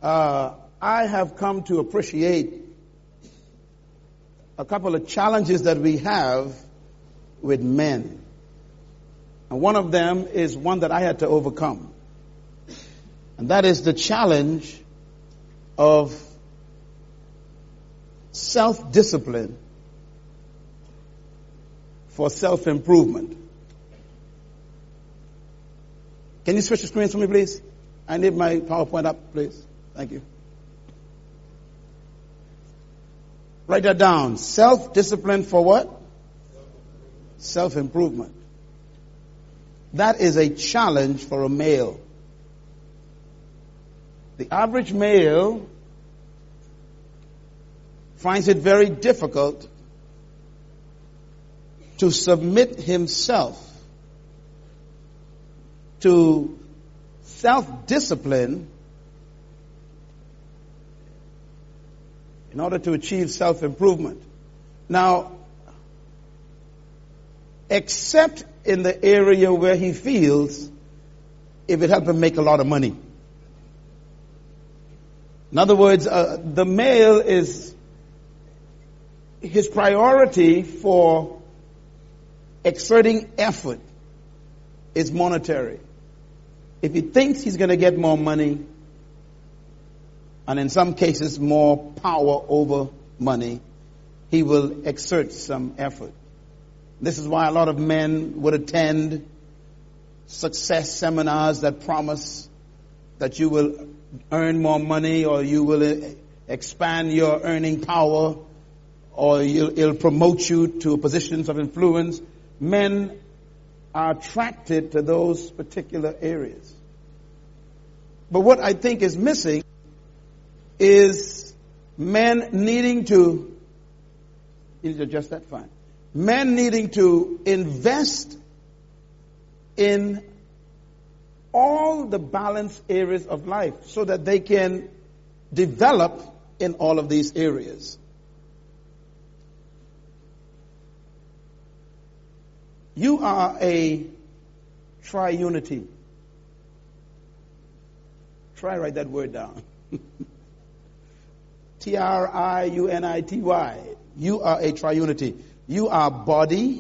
I have come to appreciate a couple of challenges that we have with men. And one of them is one that I had to overcome. And that is the challenge of self-discipline for self-improvement. Can you switch the screens for me, please? I need my PowerPoint up, please. Thank you. Write that down. Self-discipline for what? Self-improvement. That is a challenge for a male. The average male finds it very difficult to submit himself to self-discipline in order to achieve self-improvement. Now, except in the area where he feels if it helps him make a lot of money. In other words, the male is, his priority for exerting effort is monetary. If he thinks he's going to get more money, and in some cases more power over money, he will exert some effort. This is why a lot of men would attend success seminars that promise that you will earn more money, or you will expand your earning power, or it'll promote you to positions of influence. Men are attracted to those particular areas. But what I think is missing is men needing to, you need to adjust that, fine. Men needing to invest in all the balanced areas of life so that they can develop in all of these areas. You are a triunity. Try write that word down. Triunity. You are a triunity. You are body,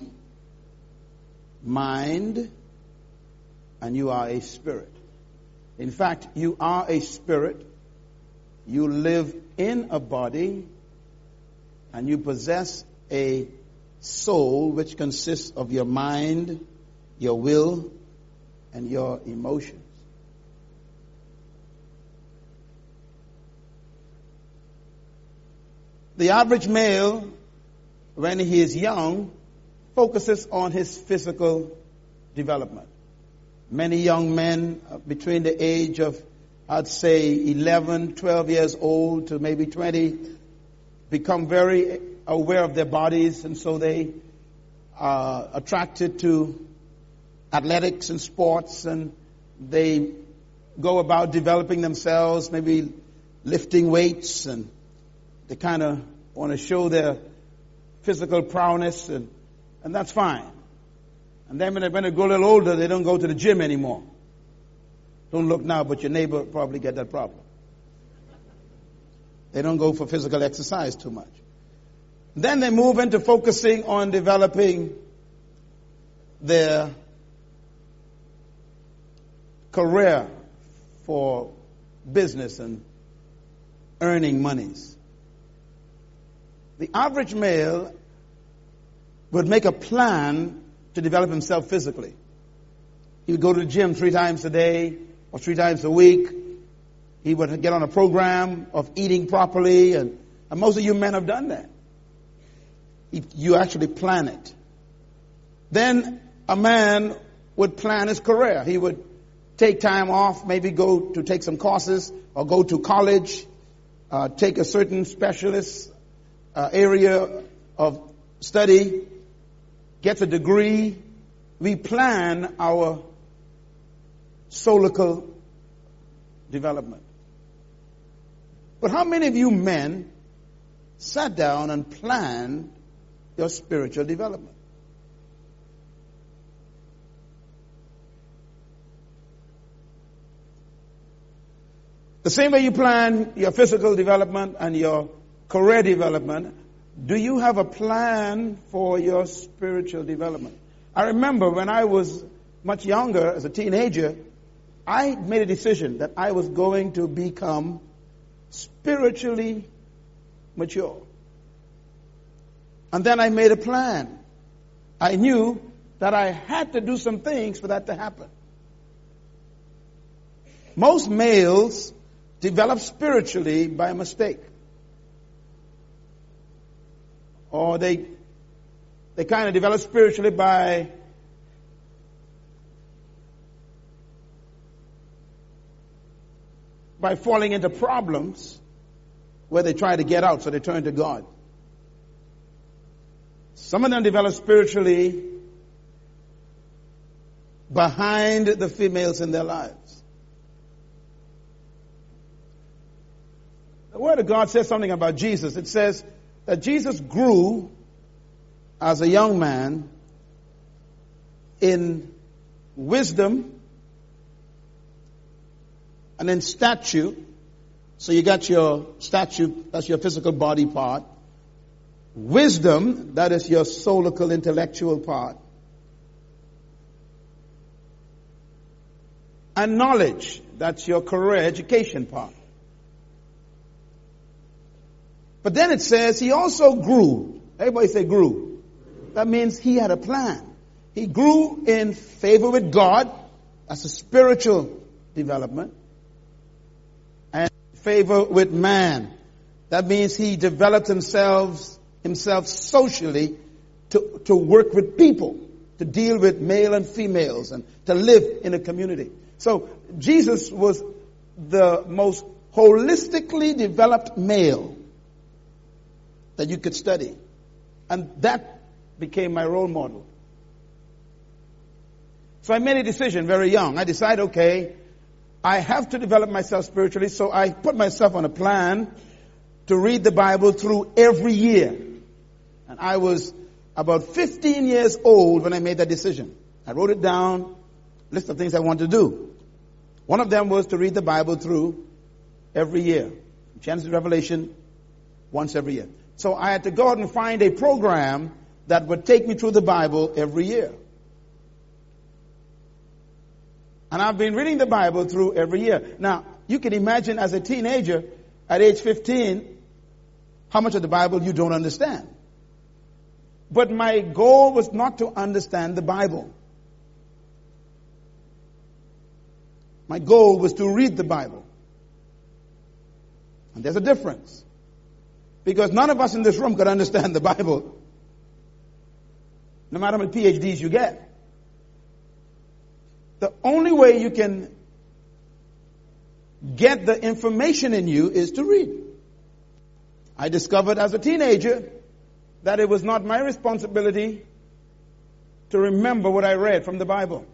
mind, and you are a spirit. In fact, you are a spirit. You live in a body, and you possess a soul which consists of your mind, your will, and your emotions. The average male, when he is young, focuses on his physical development. Many young men between the age of, I'd say, 11, 12 years old to maybe 20, become very aware of their bodies, and so they are attracted to athletics and sports, and they go about developing themselves, maybe lifting weights, and they kind of want to show their physical prowess, and that's fine. And then when they grow a little older, they don't go to the gym anymore. Don't look now, but your neighbor probably get that problem. They don't go for physical exercise too much. Then they move into focusing on developing their career for business and earning monies. The average male would make a plan to develop himself physically. He would go to the gym 3 times a day or 3 times a week. He would get on a program of eating properly, and most of you men have done that. You actually plan it. Then a man would plan his career. He would take time off, maybe go to take some courses, or go to college, take a certain specialist area of study, gets a degree. We plan our solical development. But how many of you men sat down and planned your spiritual development? The same way you plan your physical development and your career development, do you have a plan for your spiritual development? I remember when I was much younger, as a teenager, I made a decision that I was going to become spiritually mature. And then I made a plan. I knew that I had to do some things for that to happen. Most males develop spiritually by mistake. Or they kind of develop spiritually by falling into problems where they try to get out, so they turn to God. Some of them develop spiritually behind the females in their lives. The Word of God says something about Jesus. It says that Jesus grew as a young man in wisdom and in stature. So you got your stature, that's your physical body part. Wisdom, that is your soulical intellectual part. And knowledge, that's your career education part. But then it says he also grew. Everybody say grew. That means he had a plan. He grew in favor with God. That's a spiritual development. And favor with man. That means he developed himself socially to work with people, to deal with male and females, and to live in a community. So Jesus was the most holistically developed male that you could study. And that became my role model. So I made a decision very young. I decided, okay, I have to develop myself spiritually, so I put myself on a plan to read the Bible through every year. And I was about 15 years old when I made that decision. I wrote it down, list of things I wanted to do. One of them was to read the Bible through every year. Genesis, Revelation, once every year. So I had to go out and find a program that would take me through the Bible every year. And I've been reading the Bible through every year. Now, you can imagine as a teenager at age 15, how much of the Bible you don't understand. But my goal was not to understand the Bible. My goal was to read the Bible. And there's a difference. Because none of us in this room could understand the Bible, no matter how many PhDs you get. The only way you can get the information in you is to read. I discovered as a teenager that it was not my responsibility to remember what I read from the Bible.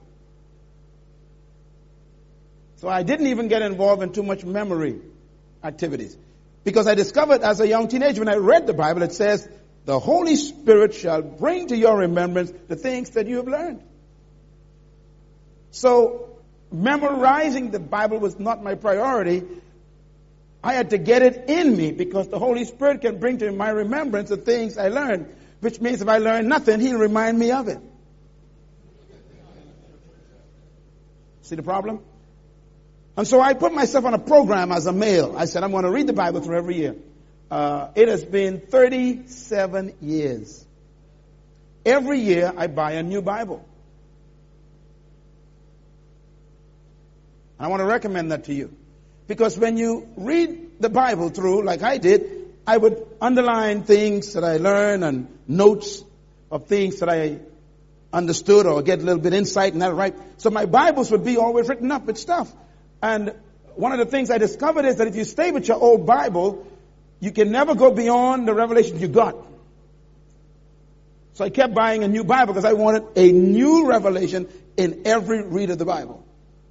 So I didn't even get involved in too much memory activities. Because I discovered as a young teenager, when I read the Bible, it says, the Holy Spirit shall bring to your remembrance the things that you have learned. So, memorizing the Bible was not my priority. I had to get it in me because the Holy Spirit can bring to my remembrance the things I learned. Which means if I learn nothing, He'll remind me of it. See the problem? And so I put myself on a program as a male. I said, I'm going to read the Bible through every year. It has been 37 years. Every year I buy a new Bible. And I want to recommend that to you. Because when you read the Bible through, like I did, I would underline things that I learned and notes of things that I understood or get a little bit insight and that, right? So my Bibles would be always written up with stuff. And one of the things I discovered is that if you stay with your old Bible, you can never go beyond the revelation you got. So I kept buying a new Bible because I wanted a new revelation in every read of the Bible.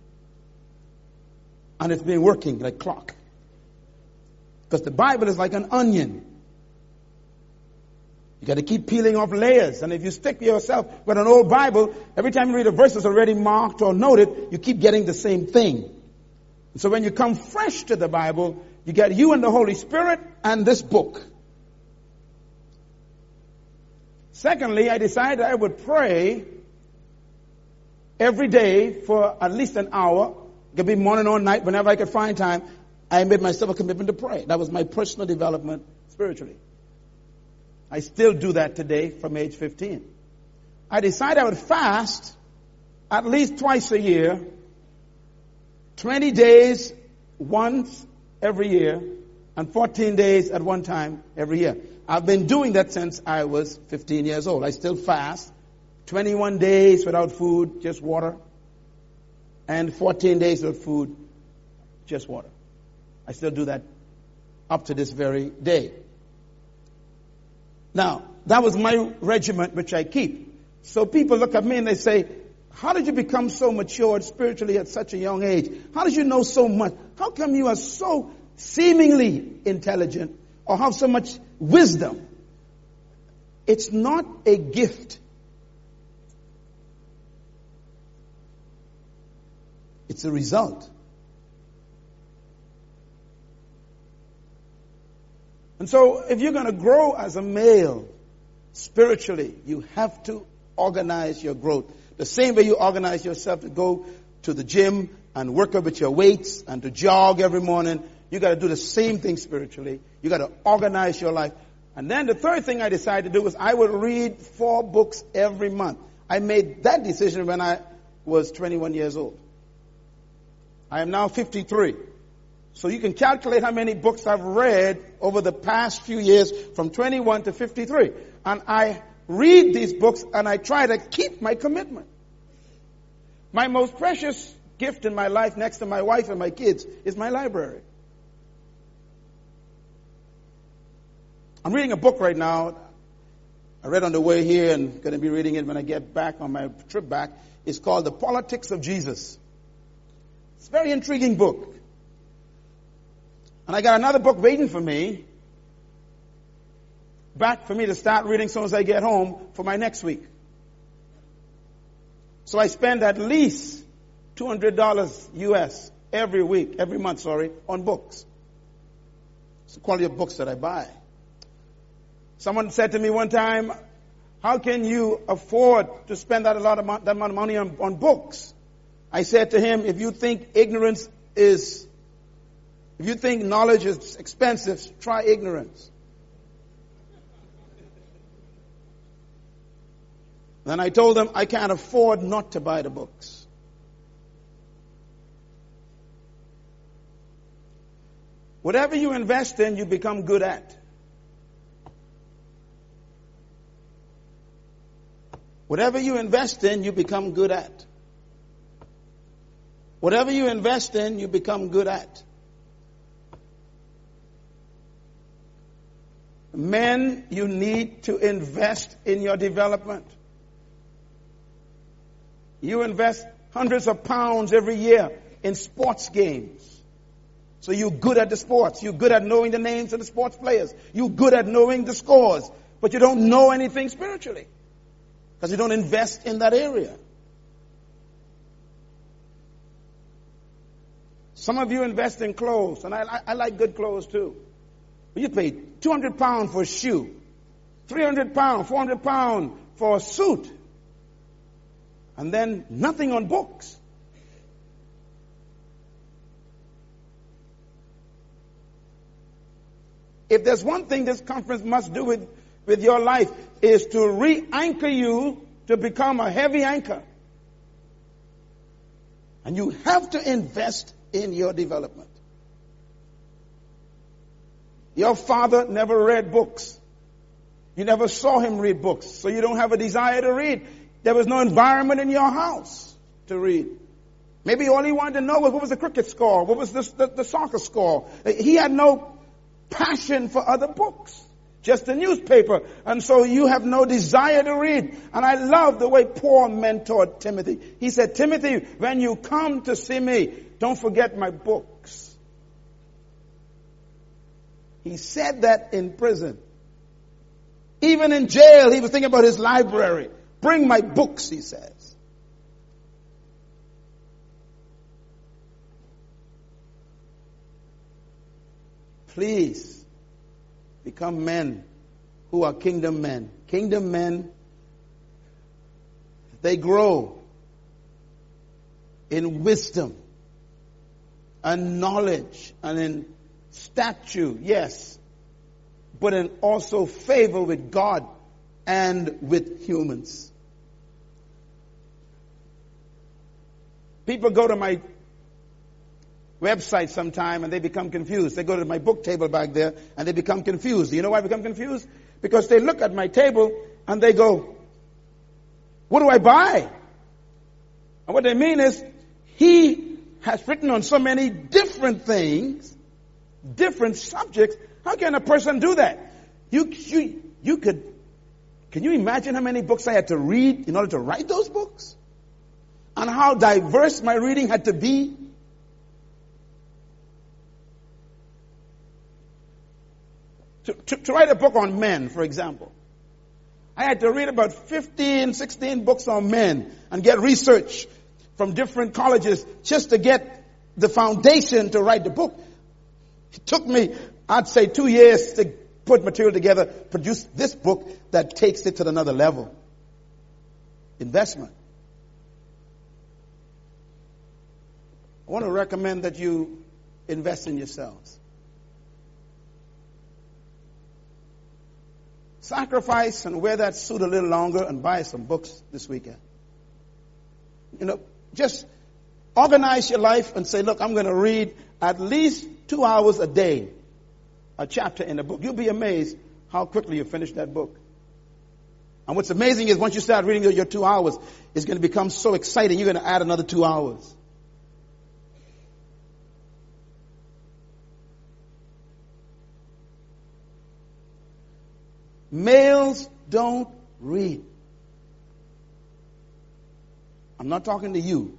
And it's been working like clock. Because the Bible is like an onion. You got to keep peeling off layers. And if you stick yourself with an old Bible, every time you read a verse that's already marked or noted, you keep getting the same thing. So when you come fresh to the Bible, you get you and the Holy Spirit and this book. Secondly, I decided I would pray every day for at least an hour. It could be morning or night, whenever I could find time. I made myself a commitment to pray. That was my personal development spiritually. I still do that today from age 15. I decided I would fast at least twice a year, 20 days once every year, and 14 days at one time every year. I've been doing that since I was 15 years old. I still fast 21 days without food, just water, and 14 days without food, just water. I still do that up to this very day. Now, that was my regiment which I keep. So people look at me and they say, how did you become so matured spiritually at such a young age? How did you know so much? How come you are so seemingly intelligent or have so much wisdom? It's not a gift. It's a result. And so if you're going to grow as a male spiritually, you have to organize your growth. The same way you organize yourself to go to the gym and work out with your weights and to jog every morning, you got to do the same thing spiritually. You got to organize your life. And then the third thing I decided to do was I would read 4 books every month. I made that decision when I was 21 years old. I am now 53. So you can calculate how many books I've read over the past few years from 21 to 53. And I read these books and I try to keep my commitment. My most precious gift in my life next to my wife and my kids is my library. I'm reading a book right now. I read on the way here and going to be reading it when I get back on my trip back. It's called The Politics of Jesus. It's a very intriguing book. And I got another book waiting for me, back for me to start reading as soon as I get home for my next week. So I spend at least $200 US every month, on books. It's the quality of books that I buy. Someone said to me one time, how can you afford to spend that amount of money on books? I said to him, if you think knowledge is expensive, try ignorance. Then I told them I can't afford not to buy the books. Whatever you invest in, you become good at. Whatever you invest in, you become good at. Whatever you invest in, you become good at. Men, you need to invest in your development. You invest hundreds of pounds every year in sports games. So you're good at the sports. You're good at knowing the names of the sports players. You're good at knowing the scores. But you don't know anything spiritually. Because you don't invest in that area. Some of you invest in clothes. And I like good clothes too. But you pay £200 for a shoe. £300, £400 for a suit. And then nothing on books. If there's one thing this conference must do with your life, is to re-anchor you to become a heavy anchor. And you have to invest in your development. Your father never read books. You never saw him read books, so you don't have a desire to read. There was no environment in your house to read. Maybe all he wanted to know was what was the cricket score, what was the soccer score. He had no passion for other books, just the newspaper. And so you have no desire to read. And I love the way Paul mentored Timothy. He said, Timothy, when you come to see me, don't forget my books. He said that in prison. Even in jail, he was thinking about his library. Bring my books, he says. Please become men who are kingdom men. Kingdom men, they grow in wisdom and knowledge and in stature, yes, but in also favor with God and with humans. People go to my website sometime and they become confused. They go to my book table back there and they become confused. Do you know why I become confused? Because they look at my table and they go, what do I buy? And what they mean is, he has written on so many different things, different subjects. How can a person do that? You could, can you imagine how many books I had to read in order to write those books? And how diverse my reading had to be? To write a book on men, for example, I had to read about 15, 16 books on men and get research from different colleges just to get the foundation to write the book. It took me, I'd say, 2 years to put material together, produce this book that takes it to another level. Investment. I want to recommend that you invest in yourselves. Sacrifice and wear that suit a little longer and buy some books this weekend. You know, just organize your life and say, look, I'm going to read at least 2 hours a day, a chapter in a book. You'll be amazed how quickly you finish that book. And what's amazing is once you start reading your 2 hours, it's going to become so exciting, you're going to add another 2 hours. Males don't read. I'm not talking to you.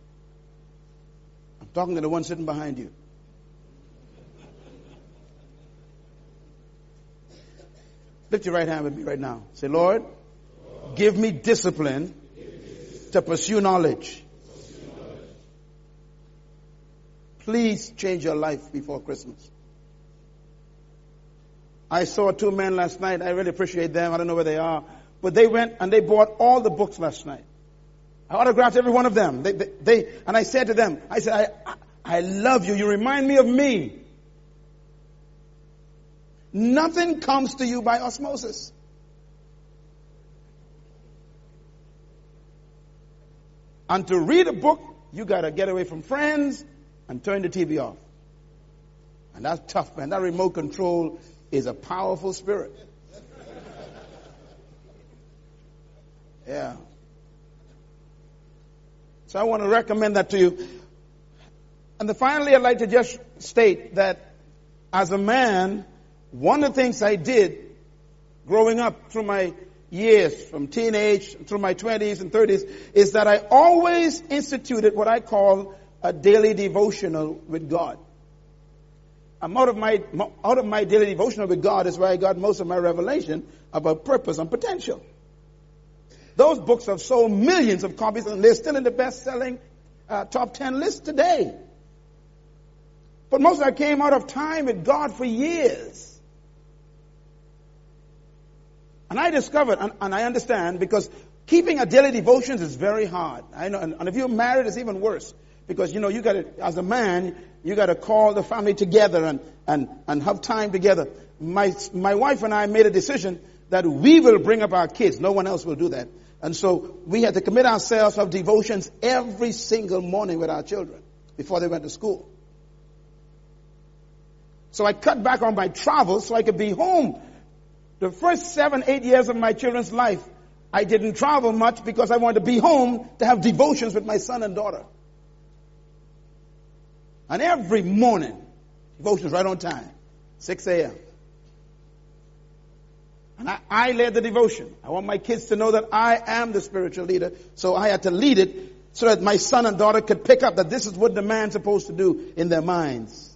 I'm talking to the one sitting behind you. Lift your right hand with me right now. Say, Lord, give me discipline to pursue knowledge. Please change your life before Christmas. I saw 2 men last night. I really appreciate them. I don't know where they are. But they went and they bought all the books last night. I autographed every one of them. And I said to them, I love you. You remind me of me. Nothing comes to you by osmosis. And to read a book, you got to get away from friends and turn the TV off. And that's tough, man. That remote control is a powerful spirit. Yeah. So I want to recommend that to you. And then finally, I'd like to just state that as a man, one of the things I did growing up through my years, from teenage through my 20s and 30s, is that I always instituted what I call a daily devotional with God. Out of my daily devotional with God is where I got most of my revelation about purpose and potential. Those books have sold millions of copies and they're still in the best-selling top 10 list today. But most of that came out of time with God for years. And I discovered, and I understand, because keeping a daily devotions is very hard. I know, and if you're married, it's even worse. Because, you know, you got to, as a man, you got to call the family together and have time together. My wife and I made a decision that we will bring up our kids. No one else will do that. And so we had to commit ourselves to have devotions every single morning with our children before they went to school. So I cut back on my travels so I could be home. The first 7-8 years of my children's life, I didn't travel much because I wanted to be home to have devotions with my son and daughter. And every morning, devotions right on time, 6 a.m. And I led the devotion. I want my kids to know that I am the spiritual leader. So I had to lead it so that my son and daughter could pick up that this is what the man's supposed to do in their minds.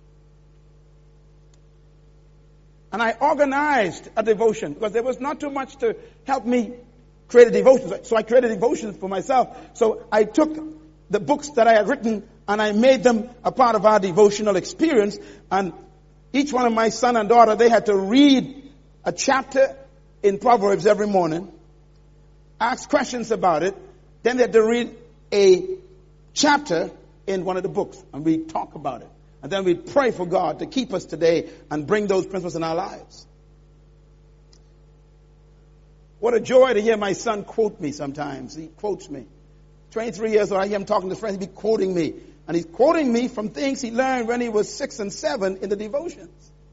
And I organized a devotion because there was not too much to help me create a devotion. So I created devotions for myself. So I took the books that I had written and I made them a part of our devotional experience. And Each one of my son and daughter, they had to read a chapter in Proverbs every morning, ask questions about it, then they had to read a chapter in one of the books, and we talk about it. And then we pray for God to keep us today and bring those principles in our lives. What a joy to hear my son quote me sometimes. He quotes me. 23 years old, I hear him talking to friends, he'll be quoting me. And he's quoting me from things he learned when he was 6 and 7 in the devotions.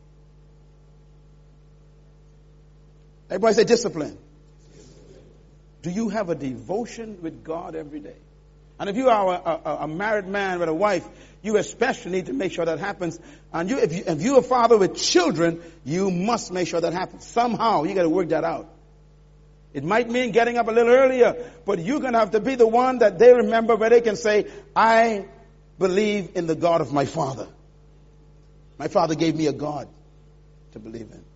Everybody say discipline. Do you have a devotion with God every day? And if you are a married man with a wife, you especially need to make sure that happens. And if you're a father with children, you must make sure that happens. Somehow, you got to work that out. It might mean getting up a little earlier, but you're going to have to be the one that they remember where they can say, I believe in the God of my father. My father gave me a God to believe in.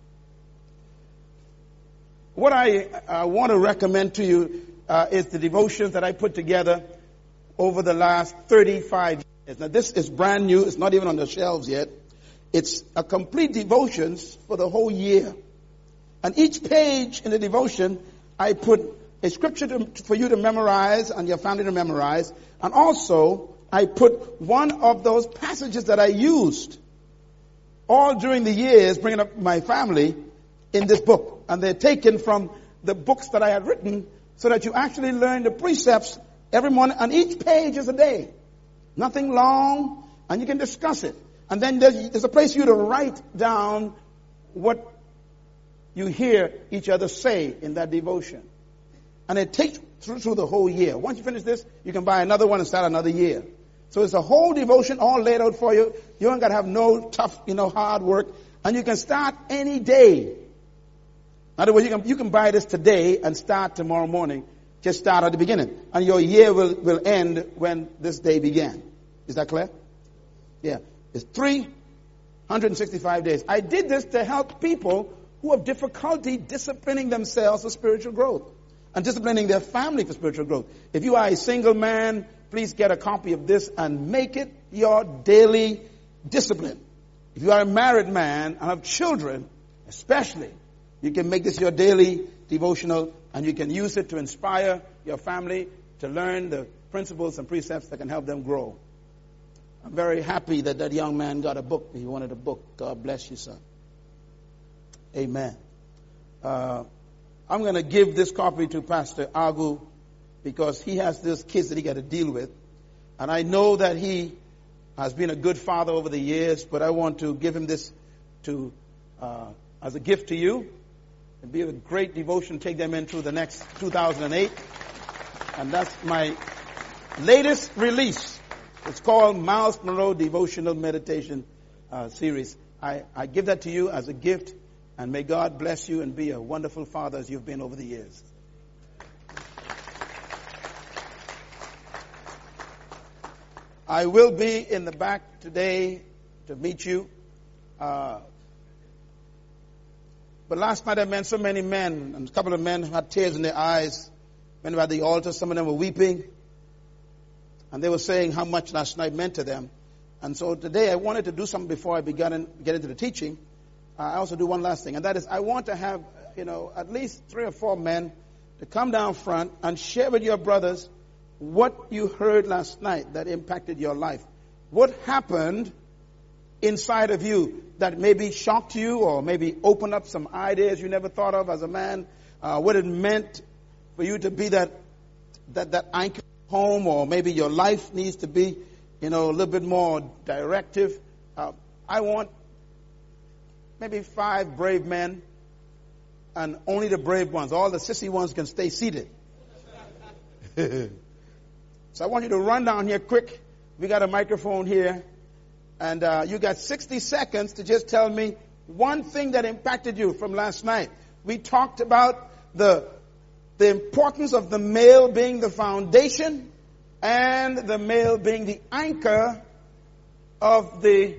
What I want to recommend to you is the devotions that I put together over the last 35 years. Now, this is brand new. It's not even on the shelves yet. It's a complete devotions for the whole year. And each page in the devotion, I put a scripture for you to memorize and your family to memorize. And also, I put one of those passages that I used all during the years bringing up my family in this book. And they're taken from the books that I had written so that you actually learn the precepts every morning. And each page is a day. Nothing long. And you can discuss it. And then there's a place for you to write down what you hear each other say in that devotion. And it takes through the whole year. Once you finish this, you can buy another one and start another year. So it's a whole devotion all laid out for you. You don't got to have no tough, hard work. And you can start any day. In other words, you can buy this today and start tomorrow morning. Just start at the beginning. And your year will end when this day began. Is that clear? Yeah. It's 365 days. I did this to help people who have difficulty disciplining themselves for spiritual growth and disciplining their family for spiritual growth. If you are a single man, please get a copy of this and make it your daily discipline. If you are a married man and have children, especially, you can make this your daily devotional and you can use it to inspire your family to learn the principles and precepts that can help them grow. I'm very happy that young man got a book. He wanted a book. God bless you, son. Amen. I'm going to give this copy to Pastor Agu because he has these kids that he got to deal with. And I know that he has been a good father over the years, but I want to give him this as a gift to you. It'll be a great devotion. Take them in through the next 2008. And that's my latest release. It's called Miles Monroe Devotional Meditation Series. I give that to you as a gift. And may God bless you and be a wonderful father as you've been over the years. I will be in the back today to meet you. But last night I met so many men, and a couple of men had tears in their eyes. Men were at the altar, some of them were weeping. And they were saying how much last night meant to them. And so today I wanted to do something before I get into the teaching. I also do one last thing, and that is I want to have, at least 3 or 4 men to come down front and share with your brothers what you heard last night that impacted your life. What happened inside of you that maybe shocked you or maybe opened up some ideas you never thought of as a man. What it meant for you to be that anchor home, or maybe your life needs to be, a little bit more directive. I want maybe 5 brave men, and only the brave ones. All the sissy ones can stay seated. So I want you to run down here quick. We got a microphone here. And you got 60 seconds to just tell me one thing that impacted you from last night. We talked about the importance of the male being the foundation and the male being the anchor of the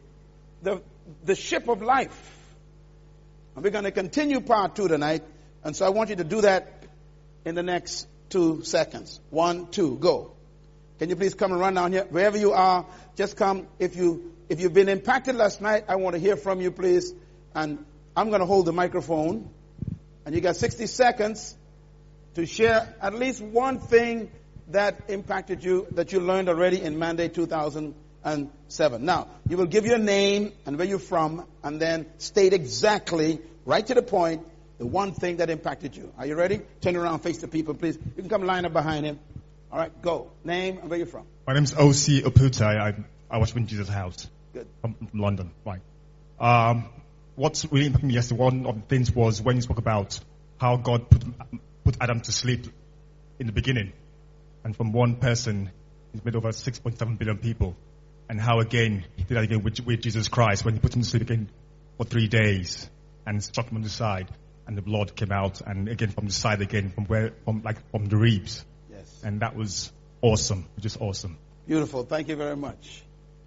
ship of life. And we're going to continue part 2 tonight. And so I want you to do that in the next 2 seconds. 1, 2, go. Can you please come and run down here? Wherever you are, just come. If If you've been impacted last night, I want to hear from you, please. And I'm going to hold the microphone. And you got 60 seconds to share at least one thing that impacted you, that you learned already in Mandate 2007. Now, you will give your name and where you're from, and then state exactly, right to the point, the one thing that impacted you. Are you ready? Turn around, face the people, please. You can come line up behind him. All right, go. Name and where you're from. My name's O.C. Oputa. I was in Jesus' house. Good. From London. Right. What's really impacted me yesterday, one of the things was when you spoke about how God put Adam to sleep in the beginning. And from one person, he's made over 6.7 billion people. And how again, he did that again with Jesus Christ when he put him to sleep again for 3 days and struck him on the side. And the blood came out, and again from the side again, from the ribs. Yes. And that was awesome, just awesome. Beautiful. Thank you very much.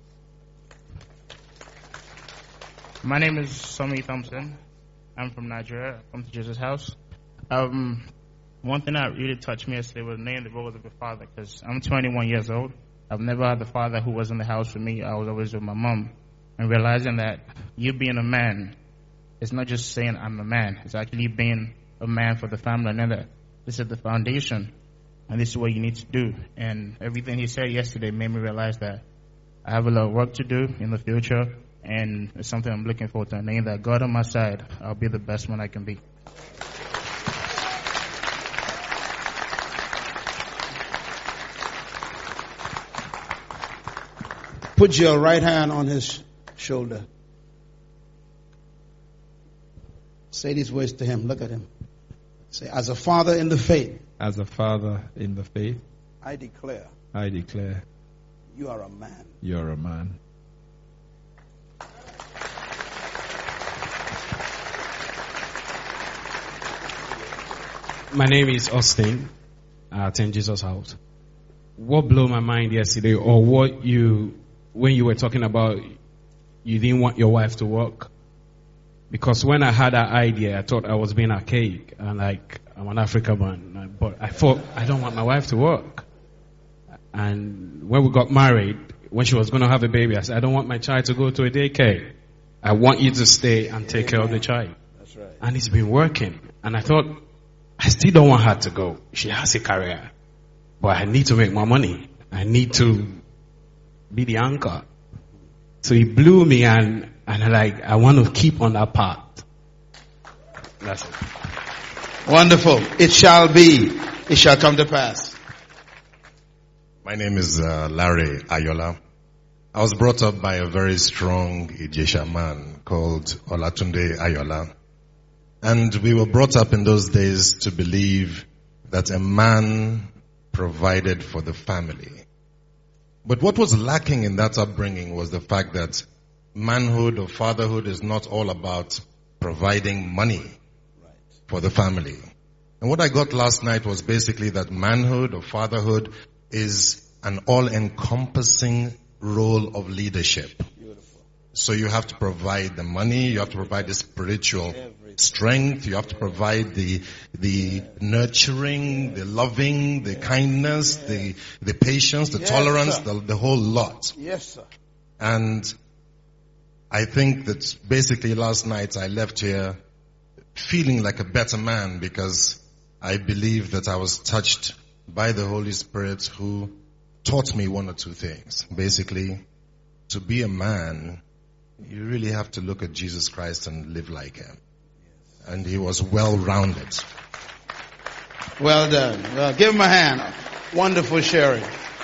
My name is Somi Thompson. I'm from Nigeria. I come to Jesus' house. One thing that really touched me yesterday was naming the role of a father, because I'm 21 years old. I've never had a father who was in the house with me. I was always with my mom. And realizing that you being a man, it's not just saying I'm a man. It's actually being a man for the family. And that this is the foundation, and this is what you need to do. And everything he said yesterday made me realize that I have a lot of work to do in the future, and it's something I'm looking forward to. And knowing that God on my side, I'll be the best man I can be. Put your right hand on his shoulder. Say these words to him. Look at him. Say, as a father in the faith. As a father in the faith. I declare. I declare. You are a man. You're a man. My name is Austin. I attend Jesus' house. What blew my mind yesterday, or when you were talking about you didn't want your wife to work, because when I had that idea, I thought I was being archaic, and I'm an African man, but I thought I don't want my wife to work. And when we got married, when she was going to have a baby, I said, I don't want my child to go to a daycare. I want you to stay and take care of the child. That's right. And it's been working. And I thought, I still don't want her to go. She has a career, but I need to make more money. I need to be the anchor. So he blew me, and I want to keep on that path. That's it. Wonderful. It shall be. It shall come to pass. My name is Larry Ayola. I was brought up by a very strong Ijesha man called Olatunde Ayola. And we were brought up in those days to believe that a man provided for the family. But what was lacking in that upbringing was the fact that manhood or fatherhood is not all about providing money for the family. And what I got last night was basically that manhood or fatherhood is an all-encompassing role of leadership. Beautiful. So you have to provide the money, you have to provide the spiritual strength, you have to provide the nurturing, the loving, the kindness, the patience, the tolerance, the whole lot. Yes, sir. And I think that basically last night I left here feeling like a better man, because I believe that I was touched by the Holy Spirit, who taught me one or two things. Basically, to be a man, you really have to look at Jesus Christ and live like him. And he was well-rounded. Well done. Well, give him a hand. Wonderful sharing.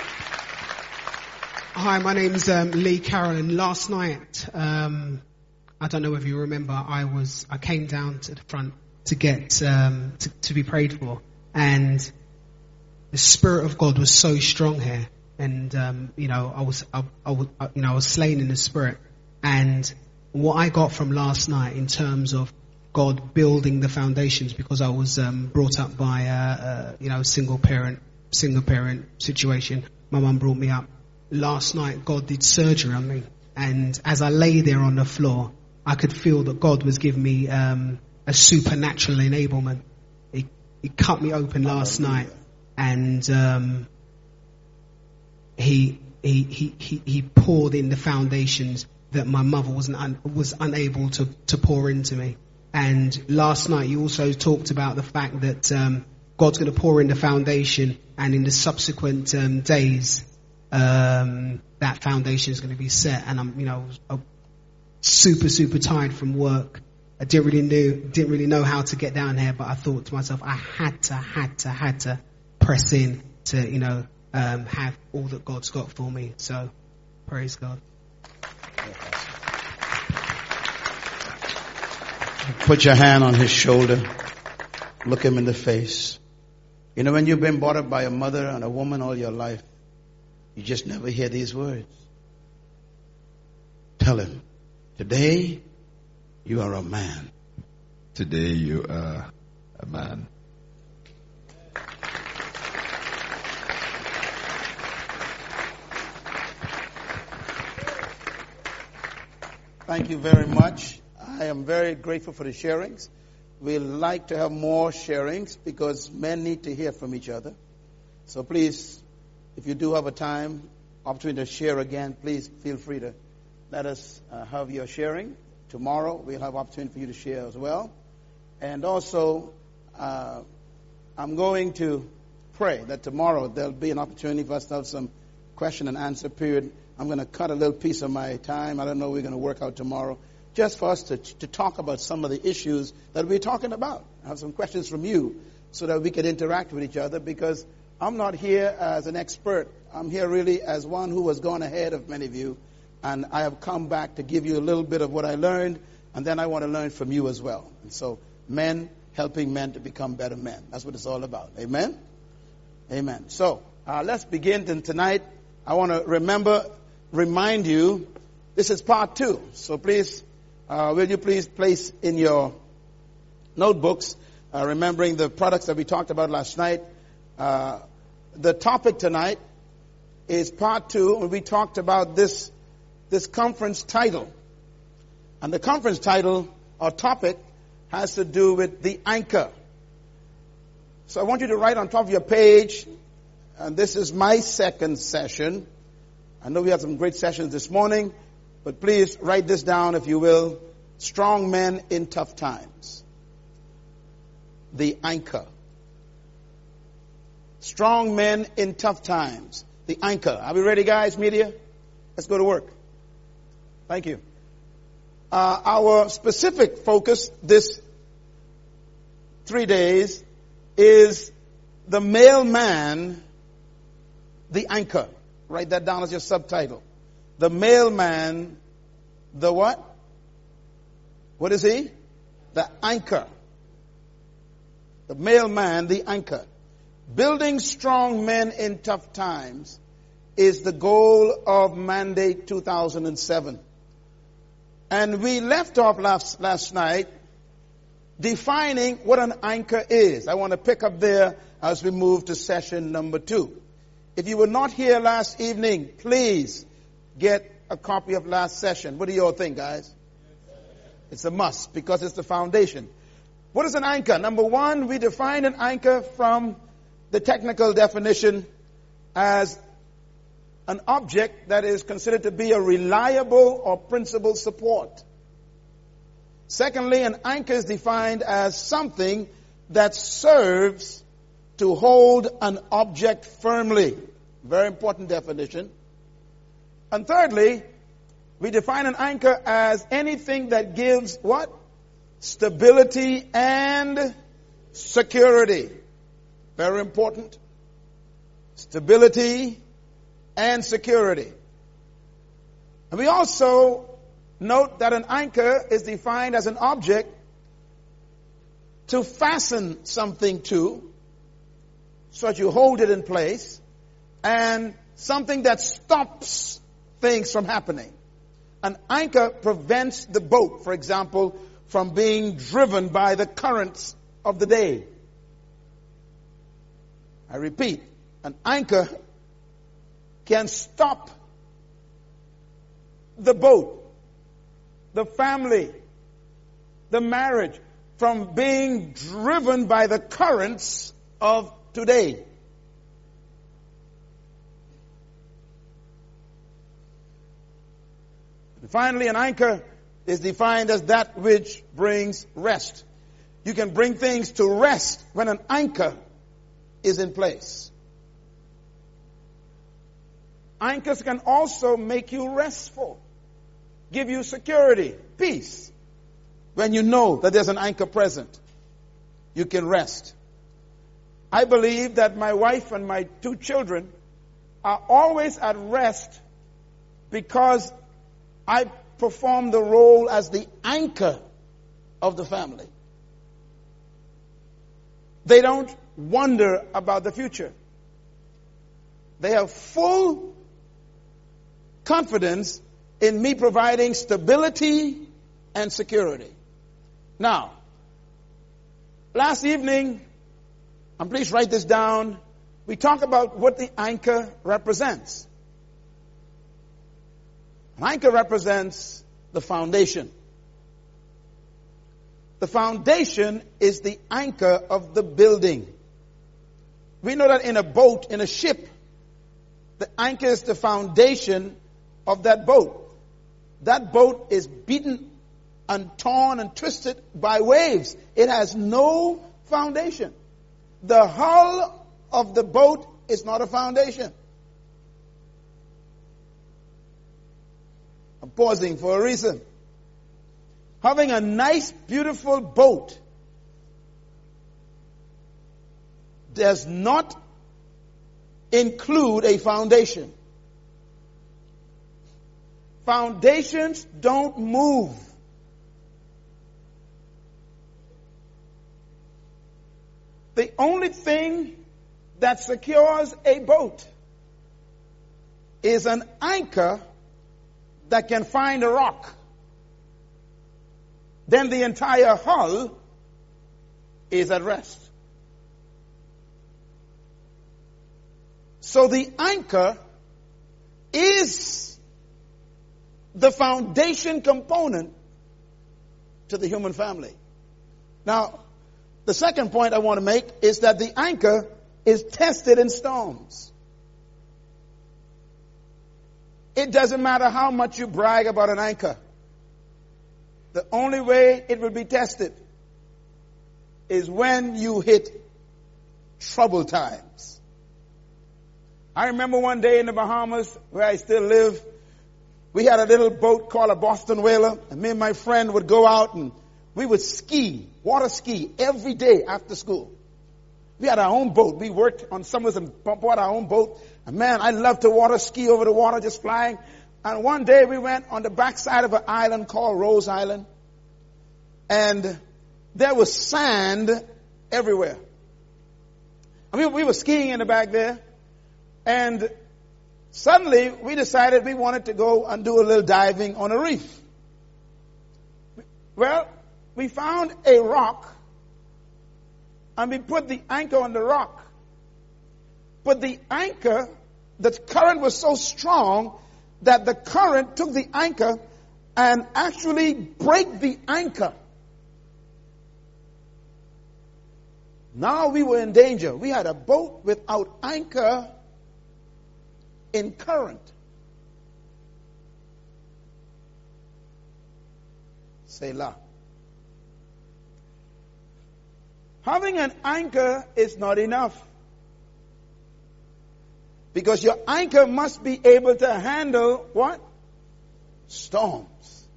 Hi, my name's Lee Carroll, and last night, I don't know if you remember, I came down to the front to get to be prayed for, and the Spirit of God was so strong here, and I was slain in the Spirit, and what I got from last night in terms of God building the foundations, because I was brought up by a single parent situation. My mum brought me up. Last night, God did surgery on me, and as I lay there on the floor, I could feel that God was giving me a supernatural enablement. He cut me open last night, and he he poured in the foundations that my mother was unable to pour into me. And last night you also talked about the fact that God's going to pour in the foundation, and in the subsequent days that foundation is going to be set. And I'm super tired from work. I didn't really know how to get down here, but I thought to myself, I had to press in to have all that God's got for me. So praise God. Put your hand on his shoulder. Look him in the face. You know, when you've been brought up by a mother and a woman all your life, you just never hear these words. Tell him, today you are a man. Today you are a man. Thank you very much. I am very grateful for the sharings. We'd like to have more sharings because men need to hear from each other. So please, if you do have a time, opportunity to share again, please feel free to let us have your sharing. Tomorrow we'll have opportunity for you to share as well. And also, I'm going to pray that tomorrow there'll be an opportunity for us to have some question and answer period. I'm going to cut a little piece of my time. I don't know what we're going to work out tomorrow. Just for us to talk about some of the issues that we're talking about. I have some questions from you so that we can interact with each other, because I'm not here as an expert. I'm here really as one who has gone ahead of many of you, and I have come back to give you a little bit of what I learned, and then I want to learn from you as well. And so men helping men to become better men. That's what it's all about. Amen? Amen. So let's begin tonight. I want to remind you, this is part 2. So please, will you please place in your notebooks, remembering the products that we talked about last night. The topic tonight is part 2, and we talked about this conference title. And the conference title or topic has to do with the anchor. So I want you to write on top of your page, and this is my second session. I know we had some great sessions this morning, but please write this down if you will. Strong men in tough times. The anchor. Strong men in tough times. The anchor. Are we ready, guys, media? Let's go to work. Thank you. Our specific focus this 3 days is the male man, the anchor. Write that down as your subtitle. The male man, the what? What is he? The anchor. The male man, the anchor. Building strong men in tough times is the goal of Mandate 2007. And we left off last night defining what an anchor is. I want to pick up there as we move to session number 2. If you were not here last evening, please get a copy of last session. What do you all think, guys? It's a must because it's the foundation. What is an anchor? Number 1, we define an anchor from the technical definition as an object that is considered to be a reliable or principal support. Secondly, an anchor is defined as something that serves to hold an object firmly. Very important definition. And thirdly, we define an anchor as anything that gives what? Stability and security. Very important. Stability and security. And we also note that an anchor is defined as an object to fasten something to, so that you hold it in place, and something that stops things from happening. An anchor prevents the boat, for example, from being driven by the currents of the day. I repeat, an anchor can stop the boat, the family, the marriage from being driven by the currents of today. finally, an anchor is defined as that which brings rest. You can bring things to rest when an anchor is in place. Anchors can also make you restful, give you security, peace. When you know that there's an anchor present, you can rest. I believe that my wife and my 2 children are always at rest because I perform the role as the anchor of the family. They don't wonder about the future. They have full confidence in me providing stability and security. Now, last evening, and please write this down, we talked about what the anchor represents. An anchor represents the foundation. The foundation is the anchor of the building. We know that in a boat, in a ship, the anchor is the foundation of that boat. That boat is beaten and torn and twisted by waves. It has no foundation. The hull of the boat is not a foundation. I'm pausing for a reason. Having a nice, beautiful boat does not include a foundation. Foundations don't move. The only thing that secures a boat is an anchor that can find a rock. Then the entire hull is at rest. So the anchor is the foundation component to the human family. Now, the second point I want to make is that the anchor is tested in storms. It doesn't matter how much you brag about an anchor. The only way it will be tested is when you hit trouble times. I remember one day in the Bahamas, where I still live, we had a little boat called a Boston Whaler, and me and my friend would go out and we would ski, water ski, every day after school. We had our own boat. We worked on summers and bought our own boat. And man, I love to water ski over the water, just flying. And one day we went on the backside of an island called Rose Island. And there was sand everywhere. I mean, we were skiing in the back there. And suddenly we decided we wanted to go and do a little diving on a reef. Well, we found a rock and we put the anchor on the rock. But the anchor, the current was so strong that the current took the anchor and actually break the anchor. Now we were in danger. We had a boat without anchor in current. Selah. Having an anchor is not enough. Because your anchor must be able to handle what? Storms.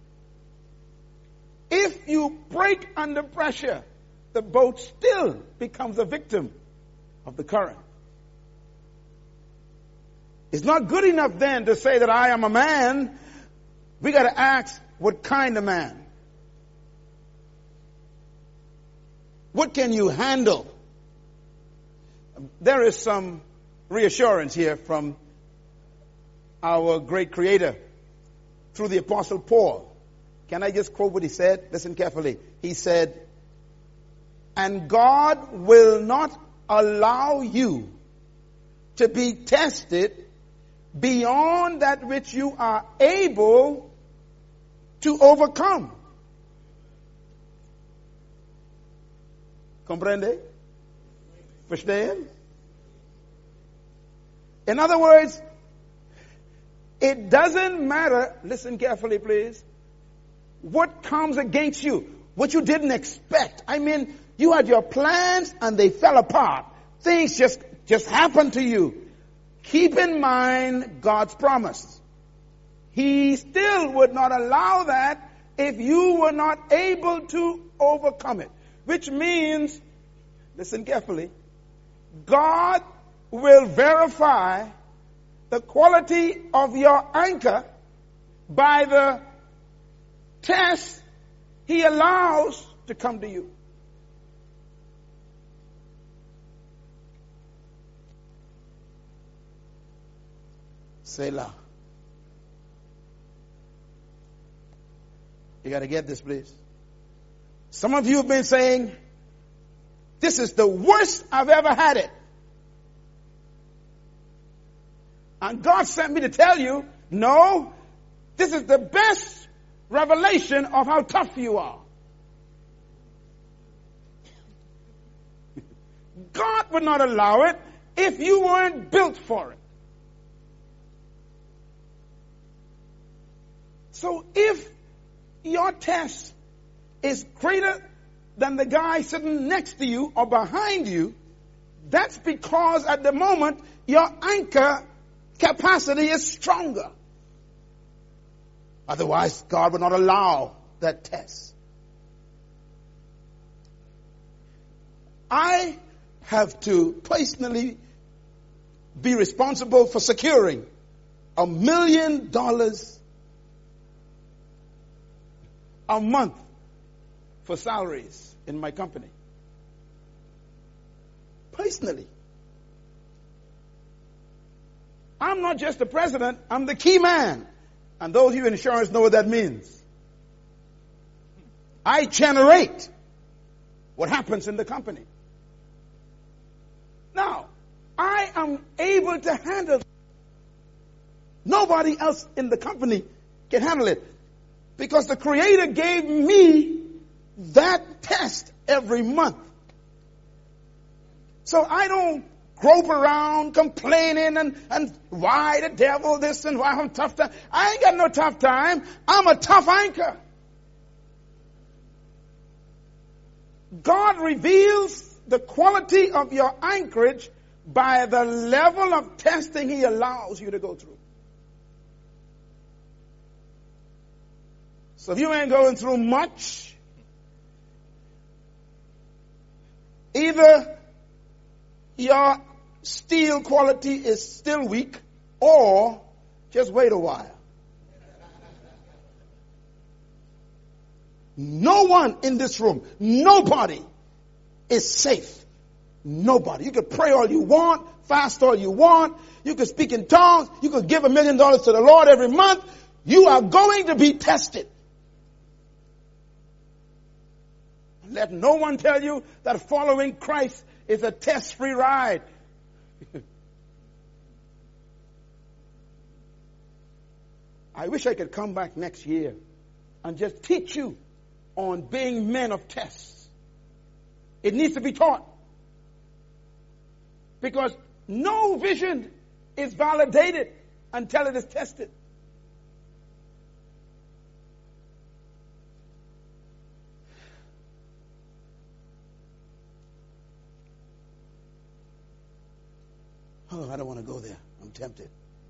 If you break under pressure, the boat still becomes a victim of the current. It's not good enough then to say that I am a man. We got to ask, what kind of man? What can you handle? There is some reassurance here from our great Creator through the Apostle Paul. Can I just quote what he said? Listen carefully. He said, "And God will not allow you to be tested beyond that which you are able to overcome." Comprende? Verstehen? In other words, It doesn't matter, listen carefully please, what comes against you, what you didn't expect. I mean, you had your plans and they fell apart. Things just happened to you. Keep in mind God's promise. He still would not allow that if you were not able to overcome it. Which means, listen carefully, God will verify the quality of your anchor by the test He allows to come to you. Selah. You got to get this, please. Some of you have been saying, this is the worst I've ever had it. And God sent me to tell you, no, this is the best revelation of how tough you are. God would not allow it if you weren't built for it. So if your test is greater than the guy sitting next to you or behind you, that's because at the moment your anchor capacity is stronger. Otherwise, God would not allow that test. I have to personally be responsible for securing $1 million a month for salaries in my company. Personally. I'm not just the president, I'm the key man. And those of you in insurance know what that means. I generate what happens in the company. Now, I am able to handle it. Nobody else in the company can handle it. Because the Creator gave me that test every month. So I don't grope around complaining and why the devil this and why I'm tough time. I ain't got no tough time. I'm a tough anchor. God reveals the quality of your anchorage by the level of testing He allows you to go through. So if you ain't going through much, either your steel quality is still weak, or just wait a while. No one in this room, nobody is safe. Nobody. You can pray all you want, fast all you want, you can speak in tongues, you can give $1 million to the Lord every month. You are going to be tested. Let no one tell you that following Christ is a test-free ride. I wish I could come back next year and just teach you on being men of tests. It needs to be taught. Because no vision is validated until it is tested. Oh, I don't want to go there. I'm tempted.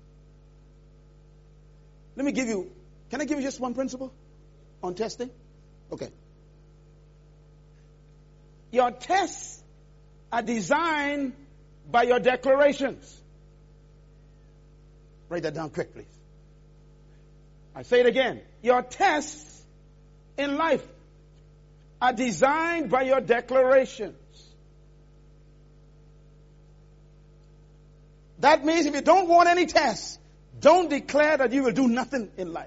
Can I give you just one principle on testing? Okay. Your tests are designed by your declarations. Write that down quick, please. I say it again. Your tests in life are designed by your declarations. That means if you don't want any tests, don't declare that you will do nothing in life.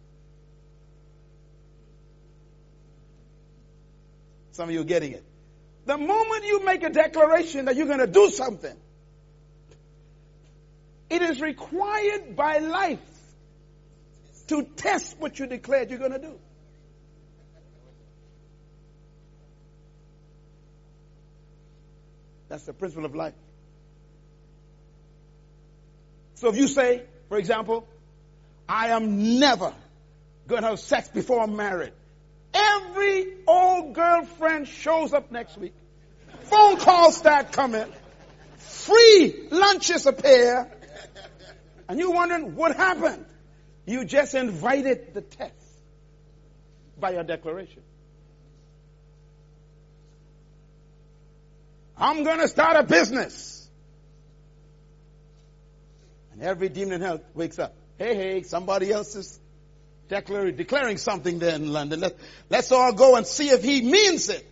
Some of you are getting it. The moment you make a declaration that you're going to do something, it is required by life to test what you declared you're going to do. That's the principle of life. So if you say, for example, I am never going to have sex before I'm married. Every old girlfriend shows up next week. Phone calls start coming. Free lunches appear. And you're wondering what happened. You just invited the test by your declaration. I'm going to start a business. And every demon in hell wakes up. Hey, somebody else is declaring something there in London. Let's all go and see if he means it.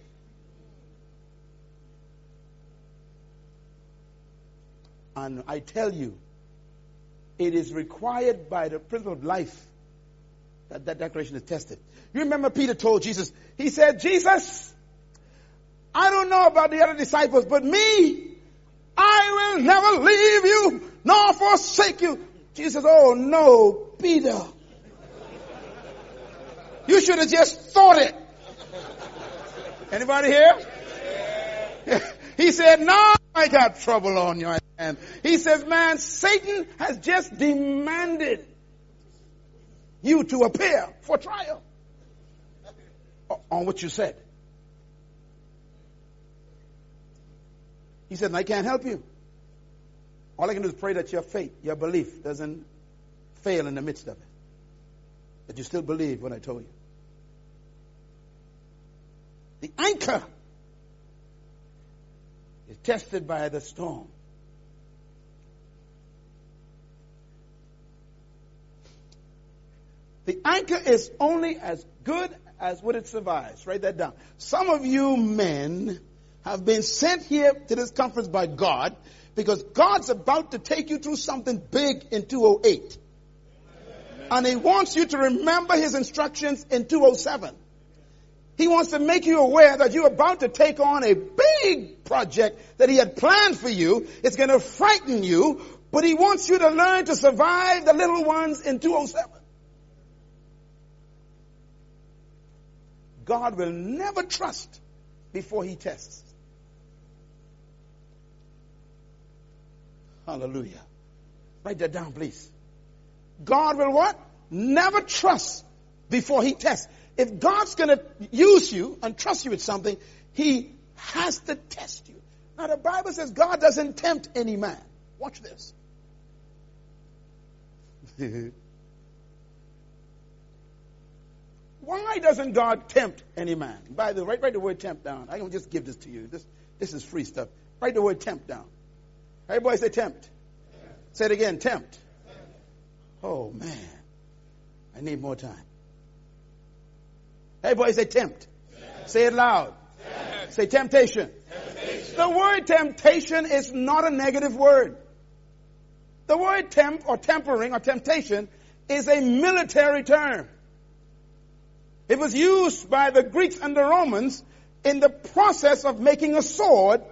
And I tell you, it is required by the principle of life that that declaration is tested. You remember Peter told Jesus, he said, Jesus, I don't know about the other disciples, but me, I will never leave you nor forsake you. Jesus says, oh no, Peter. You should have just thought it. Anybody here? He said, no, I got trouble on your hand. He says, man, Satan has just demanded you to appear for trial on what you said. He said, I can't help you. All I can do is pray that your faith, your belief doesn't fail in the midst of it. That you still believe what I told you. The anchor is tested by the storm. The anchor is only as good as what it survives. Write that down. Some of you men have been sent here to this conference by God because God's about to take you through something big in 208. And he wants you to remember his instructions in 207. He wants to make you aware that you're about to take on a big project that he had planned for you. It's going to frighten you, but he wants you to learn to survive the little ones in 207. God will never trust before he tests. Hallelujah. Write that down, please. God will what? Never trust before he tests. If God's going to use you and trust you with something, he has to test you. Now the Bible says God doesn't tempt any man. Watch this. Why doesn't God tempt any man? By the way, write the word tempt down. I can just give this to you. This is free stuff. Write the word tempt down. Everybody say tempt. Say it again, tempt. Oh man, I need more time. Everybody say tempt. Say it loud. Say temptation. The word temptation is not a negative word. The word tempt or tempering or temptation is a military term. It was used by the Greeks and the Romans in the process of making a sword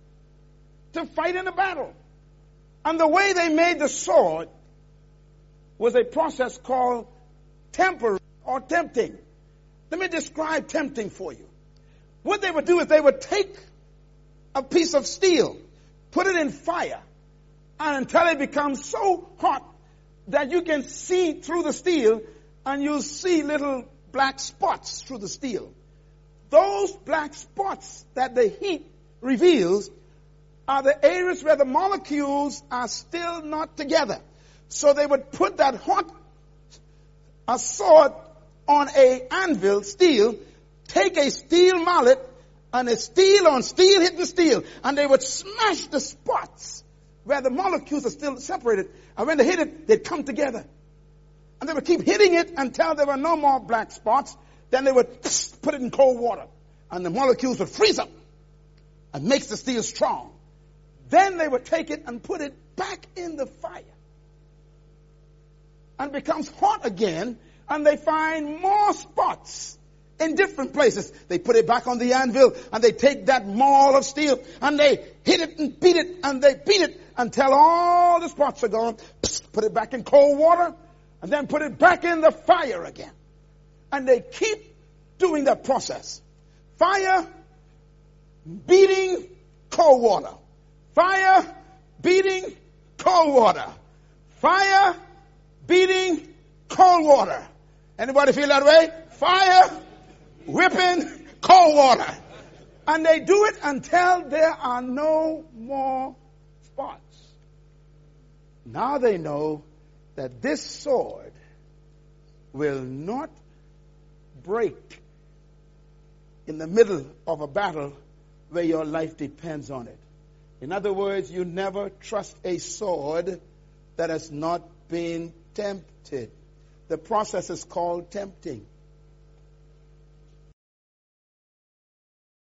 to fight in a battle. And the way they made the sword was a process called tempering or tempting. Let me describe tempting for you. What they would do is they would take a piece of steel, put it in fire, and until it becomes so hot that you can see through the steel and you'll see little black spots through the steel. Those black spots that the heat reveals are the areas where the molecules are still not together. So they would put that hot sword on a anvil, steel, take a steel mallet, and a steel on steel hit the steel, and they would smash the spots where the molecules are still separated. And when they hit it, they'd come together. And they would keep hitting it until there were no more black spots. Then they would put it in cold water, and the molecules would freeze up and makes the steel strong. Then they would take it and put it back in the fire. And it becomes hot again, and they find more spots in different places. They put it back on the anvil, and they take that maul of steel, and they hit it and beat it, and they beat it until all the spots are gone. Put it back in cold water, and then put it back in the fire again. And they keep doing that process. Fire, beating, cold water. Fire, beating, cold water. Fire, beating, cold water. Anybody feel that way? Fire, whipping, cold water. And they do it until there are no more spots. Now they know that this sword will not break in the middle of a battle where your life depends on it. In other words, you never trust a sword that has not been tempted. The process is called tempting.